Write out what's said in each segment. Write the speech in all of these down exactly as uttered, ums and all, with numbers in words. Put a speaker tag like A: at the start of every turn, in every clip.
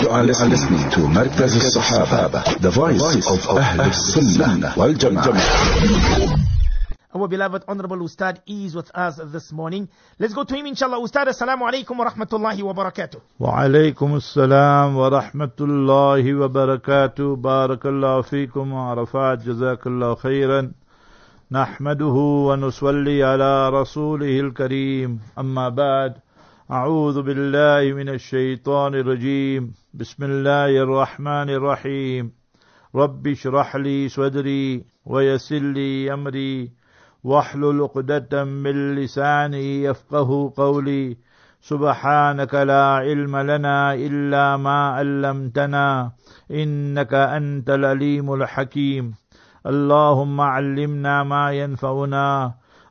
A: You are listening to Markaz al-Sahaba, the voice of Ahl al-Sunnah wal Jama'ah.
B: Our beloved Honorable Ustad is with us this morning. Let's go to him, inshallah. Ustad, assalamu alaikum wa rahmatullahi wa barakatuh.
C: Wa alaikum assalam wa rahmatullahi wa barakatuh. Barakallahu feekum wa arafat. Jazakallahu khairan. Nahmaduhu wa nusalli ala rasulihil kareem. Amma ba'd. أعوذ بالله من الشيطان الرجيم بسم الله الرحمن الرحيم رب اشرح لي صدري ويسر لي أمري واحلل عقدة من لساني يفقه قولي سبحانك لا علم لنا إلا ما علمتنا إنك أنت العليم الحكيم اللهم علمنا ما ينفعنا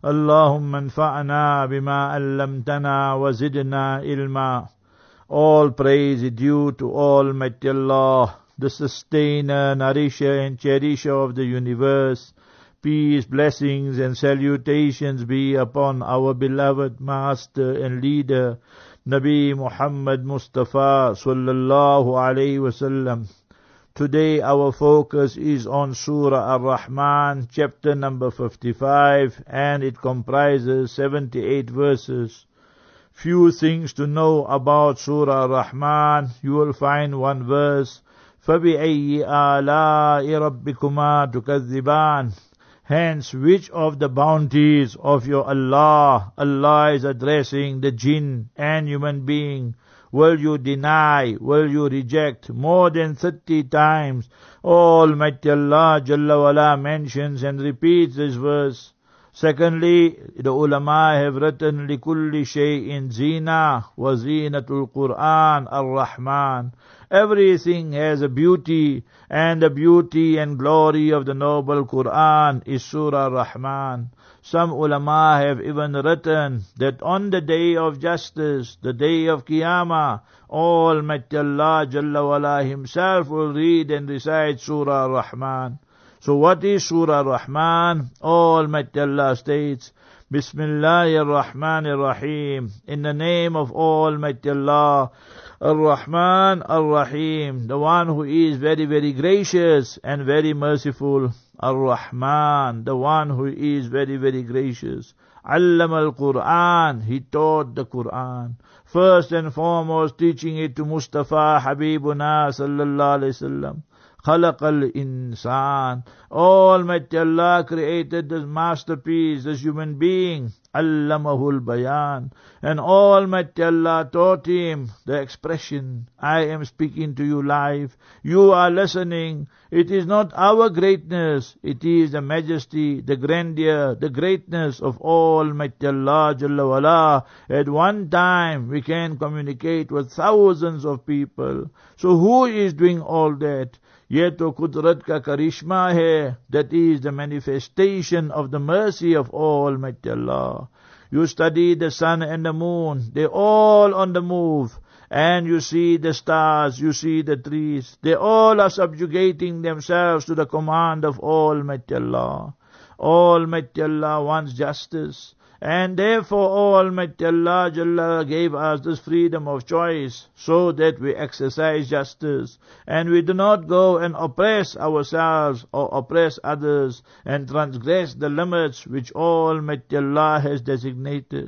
C: اللهم انفعنا بما علمتنا وزدنا علما. All praise is due to Almighty Allah, the sustainer, nourisher and cherisher of the universe. Peace, blessings and salutations be upon our beloved master and leader, Nabi Muhammad Mustafa sallallahu alayhi wasallam. Today our focus is on Surah Ar-Rahman, chapter number fifty-five, and it comprises seventy-eight verses. Few things to know about Surah Ar-Rahman. You will find one verse, فَبِأَيِّ آلَاءِ رَبِّكُمَا تُكَذِّبَانِ. Hence, which of the bounties of your Allah, Allah is addressing the jinn and human being, will you deny, will you reject? More than thirty times Almighty Allah Jalla wala mentions and repeats this verse. Secondly, the ulama have written لِكُلِّ شَيْءٍ زِينَةٌ وَزِينَةُ الْقُرْآنِ الرَّحْمَنِ. Everything has a beauty, and the beauty and glory of the noble Quran is Surah Ar-Rahman. Some ulama have even written that on the day of justice, the day of Qiyamah, Almighty Allah Jalla wala himself will read and recite Surah Ar-Rahman. So what is Surah Ar-Rahman? Almighty Allah states, Bismillahir Rahmanir Rahim. In the name of Almighty Allah, Ar-Rahman Ar-Rahim, the one who is very, very gracious and very merciful. Ar-Rahman, the one who is very, very gracious. Allama al-Quran, he taught the Quran. First and foremost, teaching it to Mustafa Habibuna sallallahu alayhi wasallam. خَلَقَ الْإِنسَانِ. Almighty Allah created this masterpiece, this human being. Allamahul Bayan. And Almighty Allah taught him the expression, I am speaking to you live, you are listening. It is not our greatness, it is the majesty, the grandeur, the greatness of Almighty Allah Jalla wala. At one time we can communicate with thousands of people. So who is doing all that? Ye to kudrat ka karishma hai, that is the manifestation of the mercy of Almighty Allah. You study the sun and the moon, they all on the move. And you see the stars, you see the trees, they all are subjugating themselves to the command of Almighty Allah. Almighty Allah wants justice. And therefore Almighty Allah Jalla gave us this freedom of choice so that we exercise justice and we do not go and oppress ourselves or oppress others and transgress the limits which Almighty Allah has designated.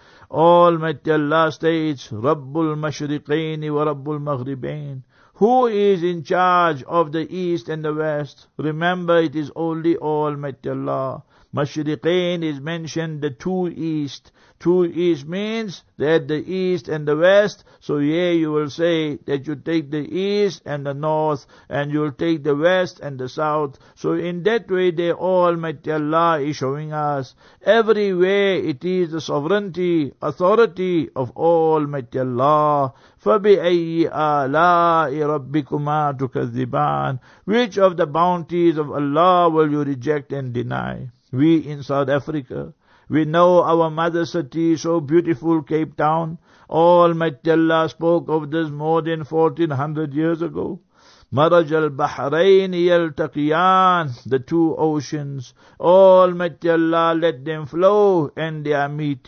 C: Almighty Allah states, Rabbul Mashriqain wa Rabbul Maghribain. Who is in charge of the east and the west? Remember, it is only Almighty Allah. Mashriqain is mentioned, the two east. Two east means that the east and the west. So here you will say that you take the east and the north, and you will take the west and the south. So in that way, the Almighty Allah is showing us everywhere it is the sovereignty, authority of Almighty Allah. فَبِأَيِّ آلَاءِ رَبِّكُمَا تُكَذِّبَانِ. Which of the bounties of Allah will you reject and deny? We in South Africa, we know our mother city, so beautiful, Cape Town. Almighty Allah spoke of this more than fourteen hundred years ago. Maraj al-Bahrain yaltaqiyan, the two oceans. Almighty Allah let them flow and they are meeting.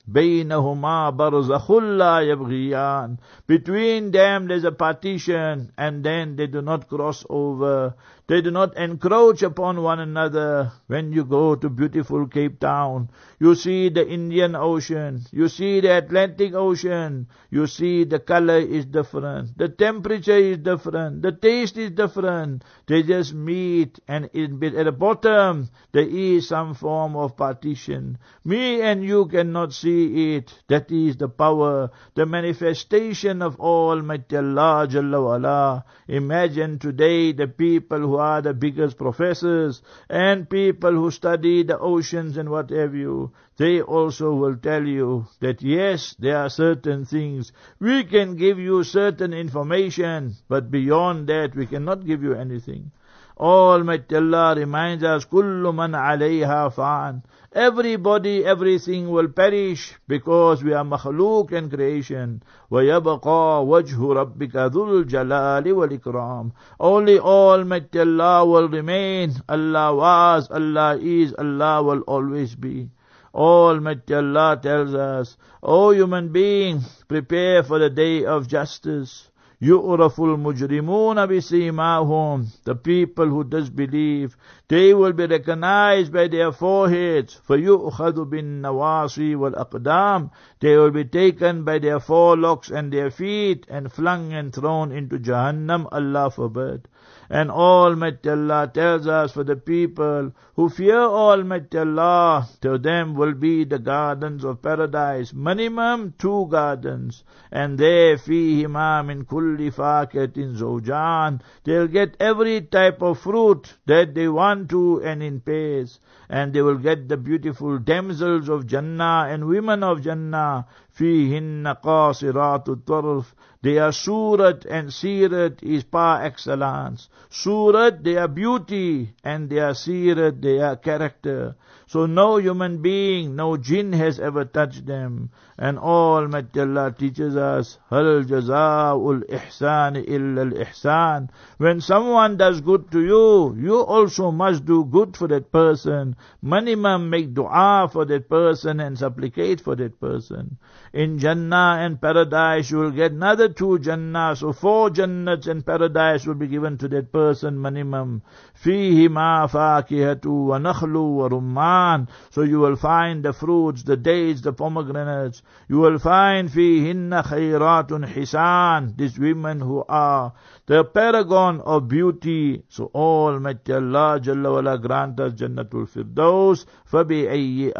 C: بينهما برزخ لا يبغيان. Between them there's a partition, and then they do not cross over. They do not encroach upon one another. When you go to beautiful Cape Town, you see the Indian Ocean, you see the Atlantic Ocean, you see the color is different, the temperature is different, the taste is different. They just meet, and in, at the bottom there is some form of partition. Me and you cannot see it. That is the power, the manifestation of Almighty Allah Jalla wa'ala. Imagine today the people who are the biggest professors and people who study the oceans and what have you, they also will tell you that yes, there are certain things. We can give you certain information, but beyond that we cannot give you anything. Almighty Allah reminds us, Kullu man alayha fa'an. Everybody, everything will perish, because we are makhluk and creation. وَيَبْقَى وَجْهُ رَبِّكَ ذُو الْجَلَالِ وَالْإِكْرَامِ. Only Almighty Allah will remain. Allah was, Allah is, Allah will always be. Almighty Allah tells us, O human being, prepare for the day of justice. يُعْرَفُ الْمُجْرِمُونَ بِسِيمَاهُمْ. The people who disbelieve, they will be recognized by their foreheads. فَيُؤْخَذُ بِالنَّوَاصِي وَالْأَقْدَامِ. They will be taken by their forelocks and their feet and flung and thrown into Jahannam. Allah forbid. And Almighty Allah tells us, for the people who fear Almighty Allah, to them will be the gardens of paradise, minimum two gardens, and there فِيهِمَا مِنْ كُلِّ فَاكَةٍ زَوْجَانِ. They'll get every type of fruit that they want to, and in pairs, and they will get the beautiful damsels of Jannah and women of Jannah. فِيهِنَّ قَاصِرَاتُ الطَّرْفِ. They are surat, and sirat is par excellence. Surat, they are beauty, and they are sirat, they are character. So no human being, no jinn has ever touched them. And Almighty Allah teaches us, هَلْ جَزَاءُ الْإِحْسَانِ إِلَّا الْإِحْسَانِ. When someone does good to you, you also must do good for that person. Minimum make dua for that person and supplicate for that person. In Jannah and paradise, you will get another two Jannahs, so four Jannats and paradise will be given to that person minimum. فِيهِمَا فَاكِهَةُ وَنَخْلُ وَرُمَّانِ. So you will find the fruits, the dates, the pomegranates. You will find فِيهِنَّ خَيْرَاتٌ حِسَانٌ. These women who are the paragon of beauty. So Almighty Allah Jalla wala grant us Jannatul Firdaus. فَبِأَيِّ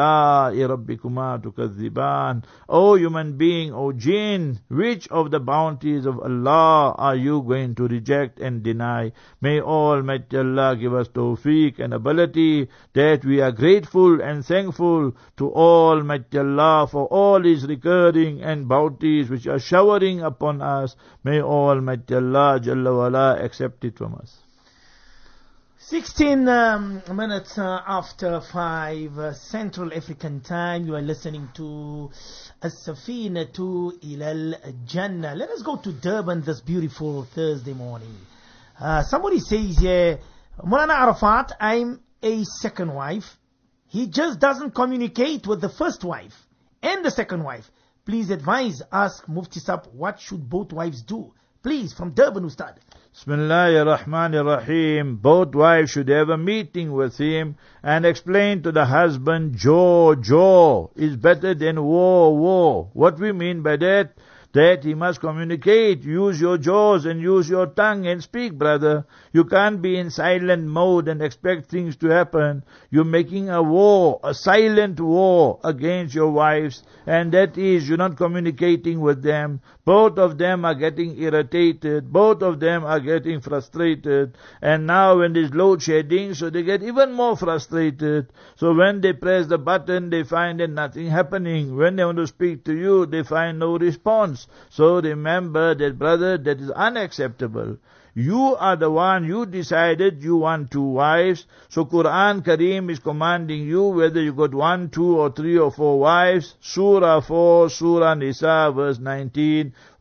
C: آلَاءِ رَبِّكُمَا تُكَذِّبَانِ. O human being, O jinn, which of the bounties of Allah are you going to reject and deny? May Almighty Allah give us tawfiq and ability that we are grateful and thankful to Almighty Allah for all His recurring and bounties which are showering upon us. May Almighty Allah Jalla wala accept it from us.
B: sixteen um, minutes uh, after five uh, Central African time, you are listening to As-Safinatu Ilal Jannah. Let us go to Durban this beautiful Thursday morning. Uh, somebody says here, Maulana Arafat, I'm a second wife. He just doesn't communicate with the first wife and the second wife. Please advise, ask Mufti Sab, what should both wives do? Please, from Durban, Ustad.
C: Bismillahir Rahmanir Rahim. Both wives should have a meeting with him and explain to the husband, jaw, jaw is better than war, war. What we mean by that? That he must communicate, use your jaws and use your tongue and speak, brother. You can't be in silent mode and expect things to happen. You're making a war, a silent war against your wives, and that is, you're not communicating with them. Both of them are getting irritated, both of them are getting frustrated, and now when there's load shedding, so they get even more frustrated. So when they press the button, they find that nothing happening. When they want to speak to you, they find no response. So remember that, brother, that is unacceptable. You are the one, you decided you want two wives. So Quran Kareem is commanding you whether you got one, two or three or four wives. Surah four, Surah Nisa verse nineteen.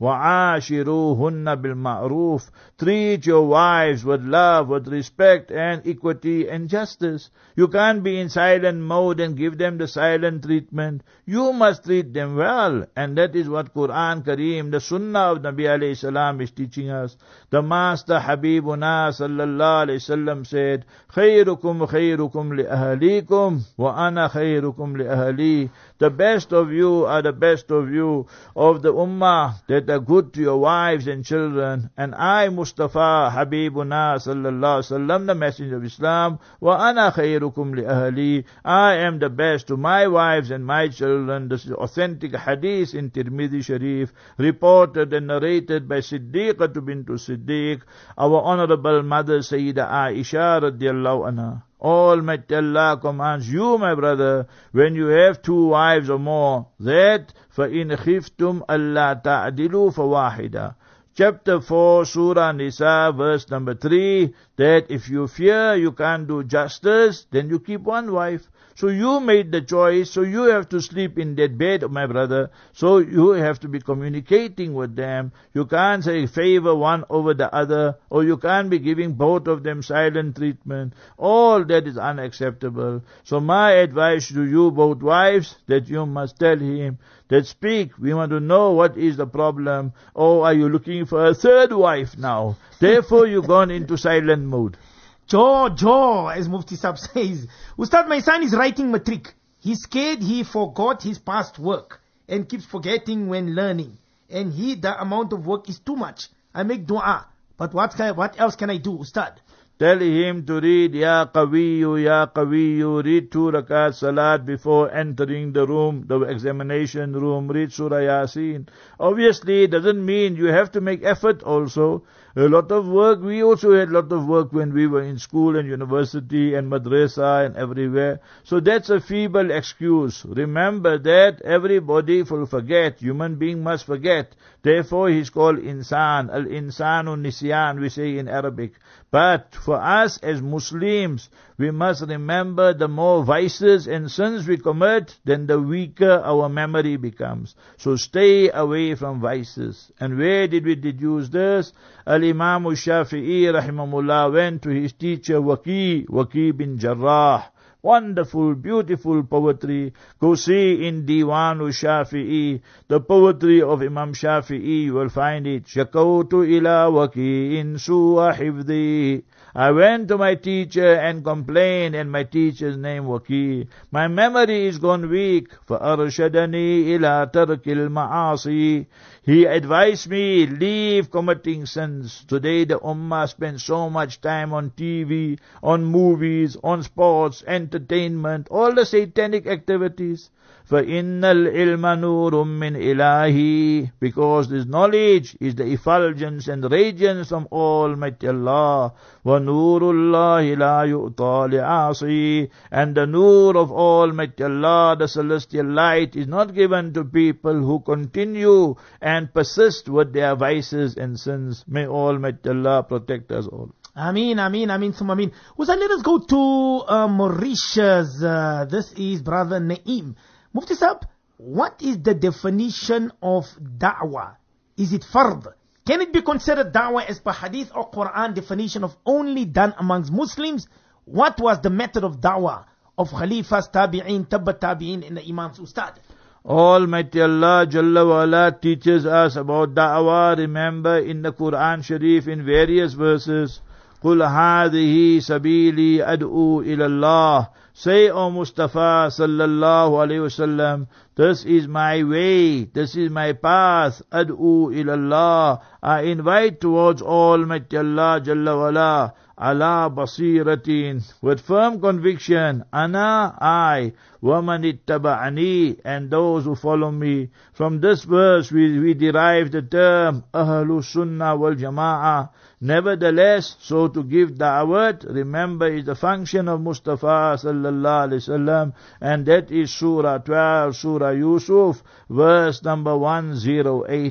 C: وَعَاشِرُوهُنَّ بِالْمَعْرُوفِ. Treat your wives with love, with respect and equity and justice. You can't be in silent mode and give them the silent treatment. You must treat them well. And that is what Quran Kareem, the Sunnah of Nabi alayhi salam is teaching us. The Master Habibuna sallallahu alayhi wasallam said, خَيْرُكُمْ خَيْرُكُمْ لِأَهَلِيكُمْ وَأَنَا خَيْرُكُمْ لِأَهَلِي. The best of you are the best of you, of the ummah that are good to your wives and children. And I, Mustafa Habibuna sallallahu alayhi wasallam, the messenger of Islam, وَأَنَا خَيْرُكُمْ لِأَهَلِي. I am the best to my wives and my children. This is authentic hadith in Tirmidhi Sharif, reported and narrated by Siddiqah bint Siddiq, our honorable mother Sayyida Aisha radiallahu anha. Almighty Allah commands you, my brother, when you have two wives or more, that فَإِنْ خِفْتُمْ أَلَّا تَعْدِلُوا فَوَاحِدًا. Chapter four, Surah Nisa, verse number three, that if you fear you can't do justice, then you keep one wife. So you made the choice, so you have to sleep in that bed, my brother. So you have to be communicating with them. You can't say favor one over the other, or you can't be giving both of them silent treatment. All that is unacceptable. So my advice to you, both wives, that you must tell him, that speak, we want to know what is the problem. Or are you looking for a third wife now? Therefore you've gone into silent mode.
B: Joe, Joe, as Mufti Sab says. Ustad, my son is writing matric. He's scared he forgot his past work and keeps forgetting when learning. And he, the amount of work is too much. I make dua. But what, can I, what else can I do, Ustad?
C: Tell him to read Ya Qawiyu, Ya Qawiyu, read two rakat salat before entering the room, the examination room, read Surah Yasin. Obviously, it doesn't mean you have to make effort also. A lot of work, we also had a lot of work when we were in school and university and madrasa and everywhere. So that's a feeble excuse. Remember that everybody will forget. Human being must forget. Therefore he's called insan. Al-insanu nisyan, we say in Arabic. But for us as Muslims, we must remember the more vices and sins we commit, then the weaker our memory becomes. So stay away from vices. And where did we deduce this? Al-Imam al-Shafi'i rahimahullah went to his teacher Waqi, Waqi bin Jarrah. Wonderful, beautiful poetry. Go see in Diwan al-Shafi'i, the poetry of Imam Shafi'i, you will find it. Shakawtu ila waqi'in su'a hifdhi. I went to my teacher and complained, and my teacher's name Waqi. My memory is gone weak. فَأَرْشَدَنِي إِلَىٰ تَرْكِ الْمَعَاصِي. He advised me, leave committing sins. Today the Ummah spends so much time on T V, on movies, on sports, entertainment, all the satanic activities. فَإِنَّ الْعِلْمَ نُورٌ مِّنْ إِلَهِ. Because this knowledge is the effulgence and radiance from Almighty Allah. وَنُورُ اللَّهِ لَا يُؤْطَى لِعَاصِي. And the nur of Almighty Allah, the celestial light, is not given to people who continue and persist with their vices and sins. May Almighty Allah protect us all.
B: Ameen, Ameen, Ameen, Thumma Ameen. Ustad, let us go to uh, Mauritius. Uh, this is Brother Naeem. Mufti Sahib, what is the definition of da'wah? Is it fard? Can it be considered da'wah as per hadith or Quran definition of only done amongst Muslims? What was the method of da'wah of Khalifas, Tabi'in, Tabba Tabi'in and the Imams, Ustad?
C: Almighty Allah Jalla wa Ala teaches us about da'wah. Remember in the Quran Sharif in various verses, قُلْ هَذِهِ سَبِيلِي أَدْعُو إِلَى اللَّهِ. Say, O Mustafa sallallahu alayhi wasallam, this is my way, this is my path, ad'u ilallah. I invite towards Almighty Allah Jalla wa Ala, ala basiratin, with firm conviction, ana, I, waman ittaba'ani, and those who follow me. From this verse we, we derive the term Ahlus Sunnah wal Jama'ah. Nevertheless, so to give da'wat, remember, is the function of Mustafa sallallahu alayhi wasallam, and that is Surah twelve, Surah Yusuf, verse number one oh eight.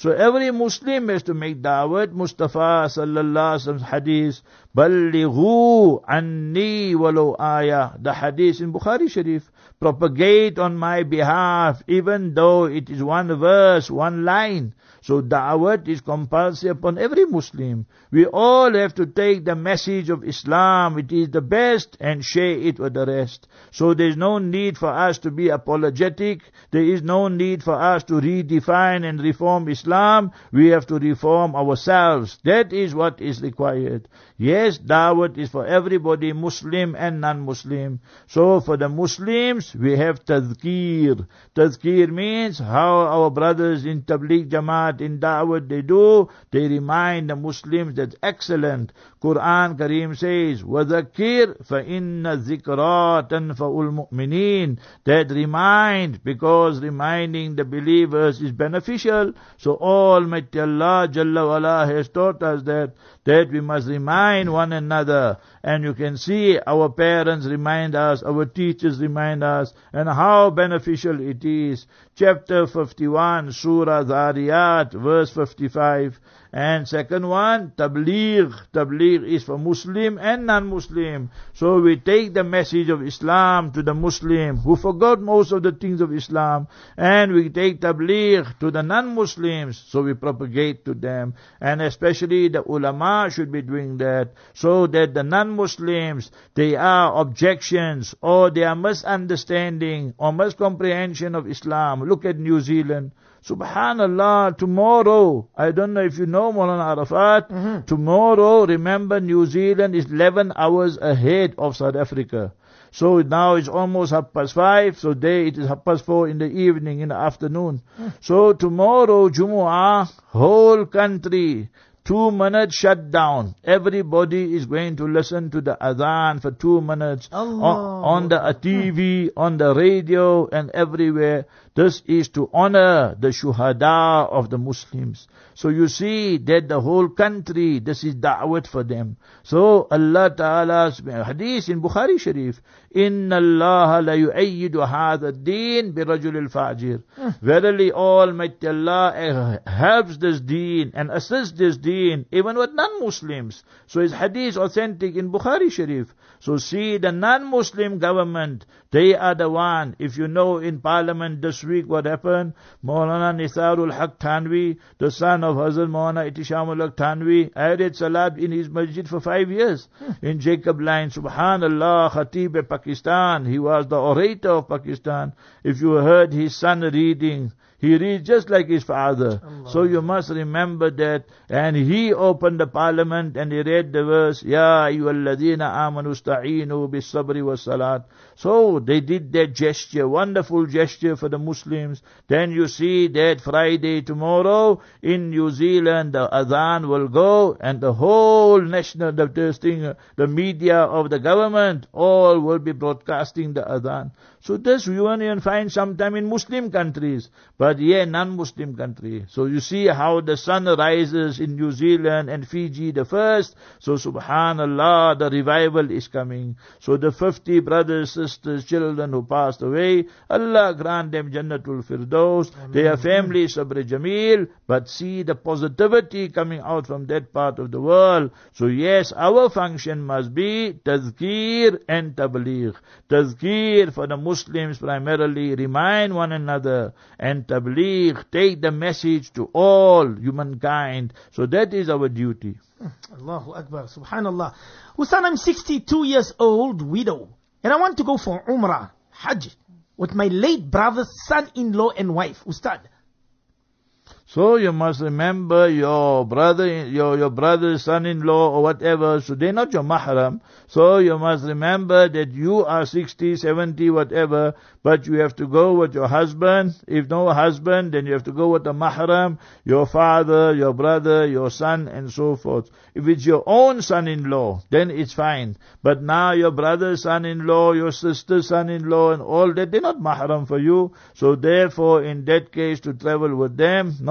C: So every Muslim has to make da'wat. Mustafa sallallahu alaihi wasallam's hadith, Ballighu anni walau ayah. The hadith in Bukhari Sharif. Propagate on my behalf, even though it is one verse, one line. So da'wat is compulsory upon every Muslim. We all have to take the message of Islam. It is the best, and share it with the rest. So there is no need for us to be apologetic. There is no need for us to redefine and reform Islam. We have to reform ourselves. That is what is required. Yes, da'wat is for everybody, Muslim and non-Muslim. So for the Muslims, we have tazkir. Tazkir means how our brothers in Tabligh Jamaat, in Da'wat, they do. They remind the Muslims. That's excellent. Quran Kareem says, وَذَكِّرْ فَإِنَّ الذِّكْرَى تَنْفَعُ الْمُؤْمِنِينَ. That remind, because reminding the believers is beneficial. So Almighty Allah Jalla wa'ala has taught us that, that we must remind one another. And you can see our parents remind us, our teachers remind us, and how beneficial it is. Chapter fifty-one, Surah Dhariyat, verse fifty-five. And second one, Tabligh. Tabligh is for Muslim and non-Muslim. So we take the message of Islam to the Muslim who forgot most of the things of Islam, and we take Tabligh to the non-Muslims. So we propagate to them, and especially the ulama should be doing that, so that the non-Muslims, they are objections or they are misunderstanding or miscomprehension of Islam. Look at New Zealand. Subhanallah, tomorrow, I don't know if you know Maulana Arafat, mm-hmm. tomorrow, remember, New Zealand is eleven hours ahead of South Africa. So now it's almost half past five, so there it is half past four in the evening, in the afternoon. Mm. So tomorrow, Jumu'ah, whole country, Two minutes shut down. Everybody is going to listen to the adhan for two minutes on, on the T V, on the radio, and everywhere. This is to honor the shuhada of the Muslims. So you see that the whole country, this is da'wat for them. So Allah Ta'ala's hadith in Bukhari Sharif, Inna Allah la yu'ayyidu hadha ad-deen bi rajul al-fajir. Verily Almighty Allah helps this deen and assists this deen even with non-Muslims. So it's hadith authentic in Bukhari Sharif. So see, the non-Muslim government, they are the one. If you know in Parliament this week what happened, Maulana Nisarul Haq Thanvi, the son of Hazrat Maulana Ihtishamul Haq Thanvi, I read Salat in his masjid for five years in Jacob Line. Subhanallah, Khatib Pakistan. He was the orator of Pakistan. If you heard his son reading, he reads just like his father. Allah. So you must remember that. And he opened the parliament and he read the verse, Ya ayyuhalladhina amanu sta'inu bis sabri was salat. So they did that gesture, wonderful gesture for the Muslims. Then you see that Friday tomorrow in New Zealand the adhan will go, and the whole national, the, the, thing, the media of the government, all will be broadcasting the adhan. So this you won't even find sometime in Muslim countries, but yeah, non-Muslim country. So you see how the sun rises in New Zealand and Fiji the first. So subhanallah, the revival is coming. So the fifty brothers, sisters, children who passed away, Allah grant them Jannatul Firdaus. Amen. Their families Sabr Jameel. But see the positivity coming out from that part of the world. So yes, our function must be Tazkir and Tabligh. Tazkir for the Muslims primarily, remind one another, and Tabligh, take the message to all humankind. So that is our duty.
B: Allahu Akbar, Subhanallah. Ustad, I'm sixty-two years old, widow, and I want to go for Umrah, Hajj, with my late brother's son-in-law and wife. Ustad.
C: So you must remember your brother, your, your brother's son-in-law or whatever, so they're not your mahram. So you must remember that you are sixty, seventy, whatever, but you have to go with your husband. If no husband, then you have to go with the mahram, your father, your brother, your son, and so forth. If it's your own son-in-law, then it's fine. But now your brother's son-in-law, your sister's son-in-law, and all that, they're not mahram for you. So therefore, in that case, to travel with them, not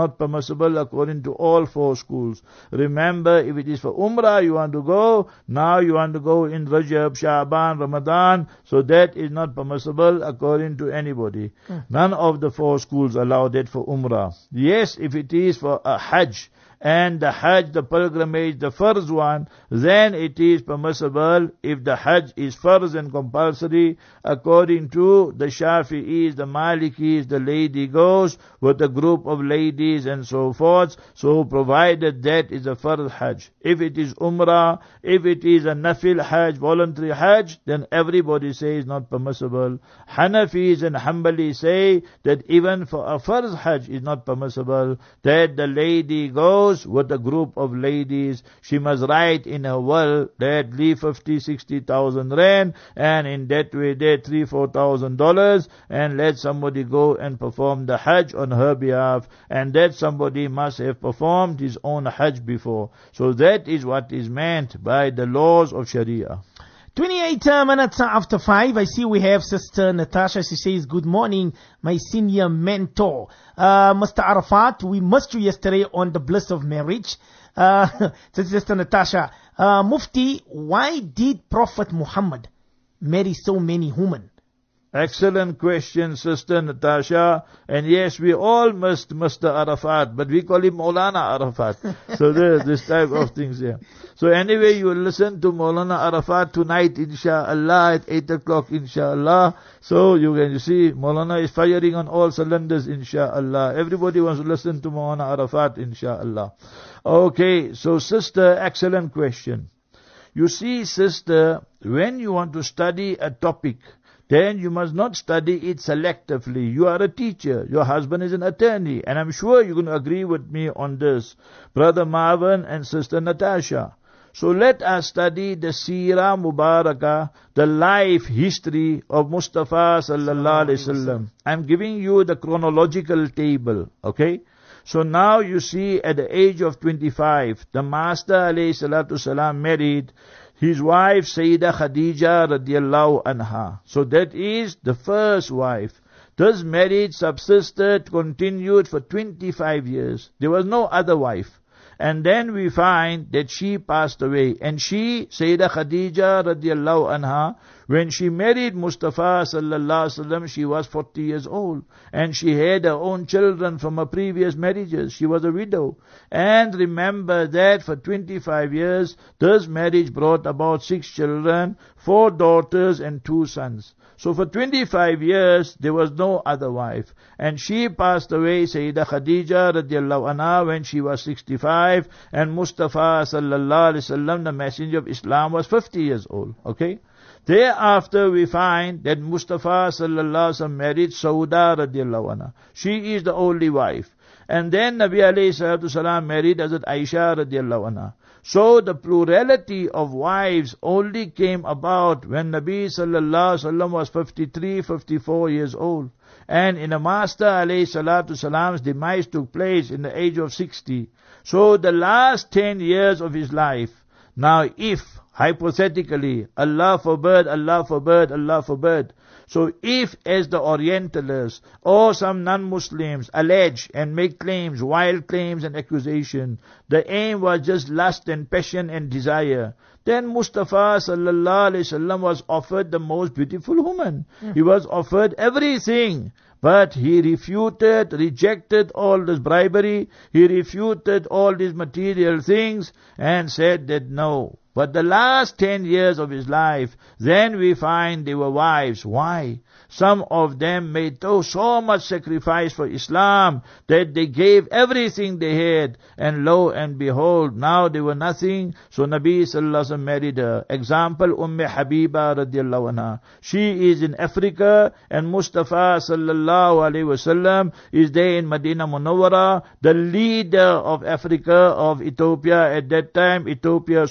C: not permissible according to all four schools. Remember, if it is for Umrah you want to go, now you want to go in Rajab, Sha'ban, Ramadan, so that is not permissible according to anybody. Mm. None of the four schools allow that for Umrah. Yes, if it is for a Hajj, and the Hajj, the pilgrimage, the Farz one, then it is permissible if the Hajj is Farz and compulsory. According to the Shafi'is, the Malikis, the lady goes with a group of ladies and so forth, so provided that is a Farz Hajj. If it is Umrah, if it is a Nafil Hajj, voluntary Hajj, then everybody says not permissible. Hanafis and Hanbali say that even for a Farz Hajj is not permissible, that the lady goes with a group of ladies, she must write in her will that leave fifty, sixty thousand rand, and in that way that three, four thousand dollars, and let somebody go and perform the Hajj on her behalf, and that somebody must have performed his own Hajj before. So that is what is meant by the laws of Sharia.
B: twenty-eight uh, minutes after five, I see we have Sister Natasha. She says, good morning, my senior mentor. Uh, Mister Arafat, we missed you yesterday on the bliss of marriage. Uh, Sister Natasha, uh, Mufti, why did Prophet Muhammad marry so many women?
C: Excellent question, Sister Natasha. And yes, we all missed Mister Arafat, but we call him Maulana Arafat. So there's this type of things here. So anyway, you will listen to Maulana Arafat tonight, inshallah, at eight o'clock, inshallah. So you can you see, Maulana is firing on all cylinders, inshallah. Everybody wants to listen to Maulana Arafat, inshallah. Okay, so sister, excellent question. You see, sister, when you want to study a topic, then you must not study it selectively. You are a teacher. Your husband is an attorney. And I'm sure you're going to agree with me on this, Brother Marvin and Sister Natasha. So let us study the Seerah Mubarakah, the life history of Mustafa sallallahu alaihi wasallam. I'm giving you the chronological table, okay? So now you see at the age of twenty-five, the Master alayhi salatu salam married his wife Sayyidah Khadija radiallahu anha. So that is the first wife. This marriage subsisted, continued for twenty-five years. There was no other wife. And then we find that she passed away. And she, Sayyidah Khadija radiallahu anha, when she married Mustafa sallallahu alaihi wasallam, she was forty years old. And she had her own children from her previous marriages. She was a widow. And remember that for twenty-five years, this marriage brought about six children, four daughters and two sons. So for twenty-five years, there was no other wife. And she passed away, Sayyidah Khadija radiallahu anha, when she was sixty-five, and Mustafa sallallahu alaihi wasallam, the messenger of Islam, was fifty years old. Okay? Thereafter we find that Mustafa sallallahu alaihi wasallam married Sauda radiallahu anha. She is the only wife. And then Nabi alayhi salatu salam married Hazrat Aisha radiallahu anha. So the plurality of wives only came about when Nabi sallallahu alaihi wasallam was fifty-three, fifty-four years old. And in a Master alayhi salatu salam's demise took place in the age of sixty. So the last ten years of his life. Now if, hypothetically, Allah forbid, Allah forbid, Allah forbid, so if, as the Orientalists or some non-Muslims allege and make claims, wild claims and accusation, the aim was just lust and passion and desire, then Mustafa sallallahu alaihi wasallam was offered the most beautiful woman. Mm. He was offered everything. But he refuted, rejected all this bribery, he refuted all these material things and said that no. But the last ten years of his life, then we find they were wives. Why? Some of them made oh, so much sacrifice for Islam that they gave everything they had. And lo and behold, now they were nothing. So Nabi sallallahu alaihi wasallam married her. Example, Umm Habiba radiallahu anha. She is in Africa and Mustafa sallallahu alaihi wasallam is there in Medina Munawwara, the leader of Africa, of Ethiopia at that time, Ethiopia, Sudan,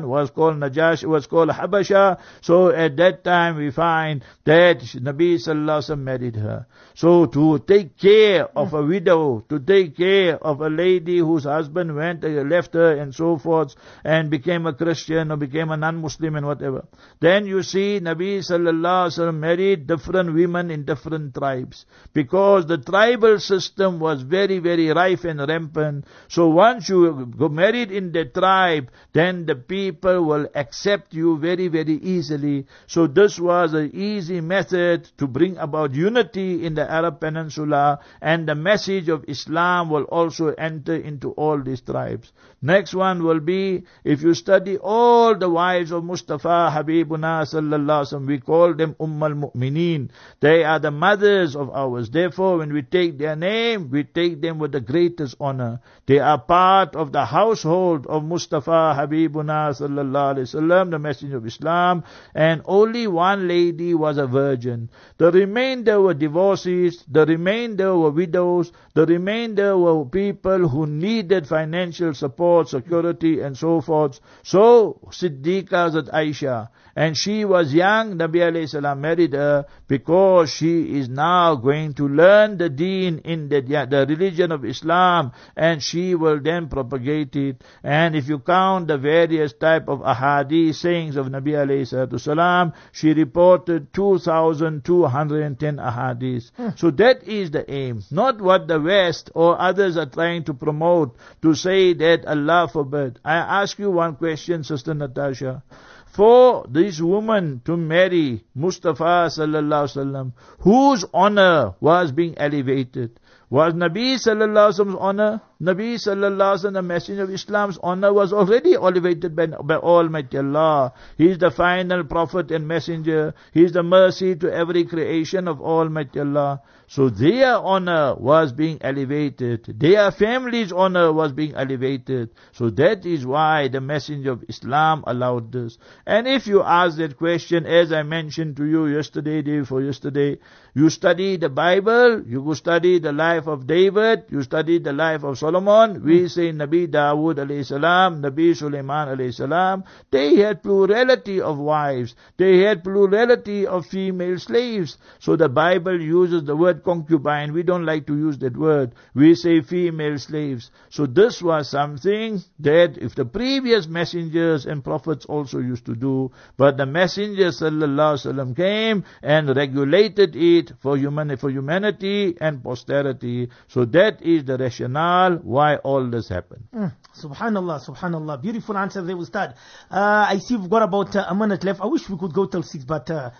C: one was called Najash, was called Habasha. So at that time we find that Nabi Sallallahu Alaihi Wasallam married her. So to take care of a widow, to take care of a lady whose husband went, uh, left her and so forth, and became a Christian or became a non-Muslim and whatever. Then you see Nabi Sallallahu Alaihi Wasallam married different women in different tribes, because the tribal system was very, very rife and rampant. So once you go married in the tribe, then the people will accept you very, very easily. So this was an easy method to bring about unity in the Arab Peninsula, and the message of Islam will also enter into all these tribes. Next one will be, if you study all the wives of Mustafa Habibuna Sallallahu Alaihi Wasallam, we call them Umm al-Mu'mineen. They are the mothers of ours. Therefore, when we take their name, we take them with the greatest honor. They are part of the household of Mustafa Habibuna Sallallahu Alaihi Wasallam, the Messenger of Islam, and only one lady was a virgin. The remainder were divorcees, the remainder were widows, the remainder were people who needed financial support, security and so forth. So, Siddiqa Zat Aisha, and she was young, Nabi alayhi salam married her because she is now going to learn the deen in the, the religion of Islam, and she will then propagate it. And if you count the various type of ahadith, sayings of Nabi alayhi salam, she reported two thousand two hundred ten ahadith. Hmm. So that is the aim, not what the West or others are trying to promote, to say that Allah forbid. I ask you one question, Sister Natasha. For this woman to marry Mustafa Sallallahu Alaihi Wasallam, whose honor was being elevated? Was Nabi Sallallahu Alaihi Wasallam's honor? Nabi Sallallahu Alaihi Wasallam, the Messenger of Islam's honor, was already elevated by, by Almighty Allah. He is the final prophet and messenger. He is the mercy to every creation of Almighty Allah. So their honor was being elevated. Their family's honor was being elevated. So that is why the Messenger of Islam allowed this. And if you ask that question, as I mentioned to you yesterday, day before yesterday, you study the Bible, you go study the life of David, you study the life of Solomon, we say Nabi Dawood alayhi salam, Nabi Sulaiman alayhi salam, they had plurality of wives, they had plurality of female slaves. So the Bible uses the word concubine, we don't like to use that word, we say female slaves. So this was something that if the previous messengers and prophets also used to do, but the Messenger Sallallahu Alaihi Wasallam came and regulated it for human, for humanity and posterity. So that is the rationale why all this happened.
B: Mm. Subhanallah, subhanallah. Beautiful answer there, Ustad. Uh, I see we've got about uh, a minute left. I wish we could go till six, but uh,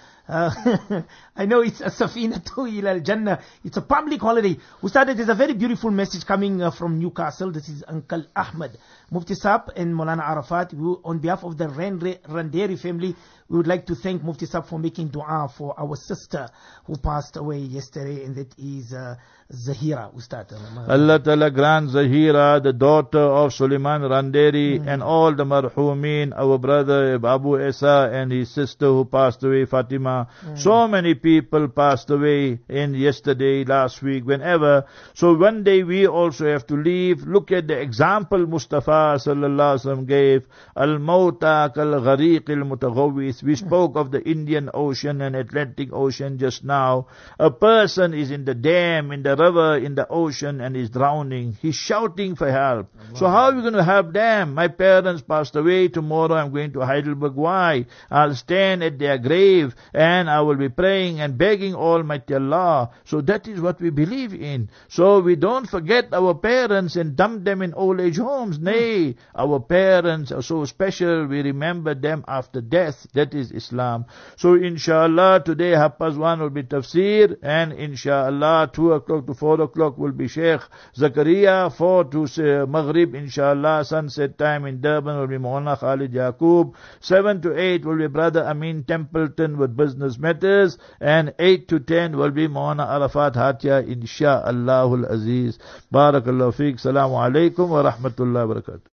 B: uh, I know it's a Safina to ila al-Jannah. It's a public holiday. Ustad, it is a very beautiful message coming uh, from Newcastle. This is Uncle Ahmed Mufti Saab and Maulana Arafat. We, on behalf of the Randeri family, we would like to thank Mufti Saab for making dua for our sister who passed away yesterday, and that is uh, Zahira, Ustad.
C: Allah Ta'ala grant Zahira, the daughter of Suleiman Randeri, mm. and all the marhumeen, our brother Abu Isa and his sister who passed away, Fatima. Mm. So many people passed away in yesterday, last week, whenever. So one day we also have to leave. Look at the example Mustafa Sallallahu Alaihi Wasallam gave. Al-Mawta kal-Ghariq al-Mutaghawwith. We spoke of the Indian Ocean and Atlantic Ocean just now. A person is in the dam, in the river, in the ocean, and is drowning. He's shouting for help. Allah. So how are we going to help them? My parents passed away. Tomorrow I'm going to Heidelberg. Why? I'll stand at their grave and I will be praying and begging Almighty Allah. So that is what we believe in. So we don't forget our parents and dump them in old age homes. Nay, our parents are so special. We remember them after death. That is Islam. So inshallah today half past one will be tafsir, and inshallah two o'clock to four o'clock will be Sheikh Zakaria. Four to uh, Maghrib inshallah sunset time in Durban will be Maulana Khalid Yaqub. Seven to eight will be Brother Amin Templeton with business matters, and eight to ten will be Maulana Arafat Hatia insha'Allahul Aziz. Barakallahu feek. Assalamu alaikum wa rahmatullahi wa barakatuh.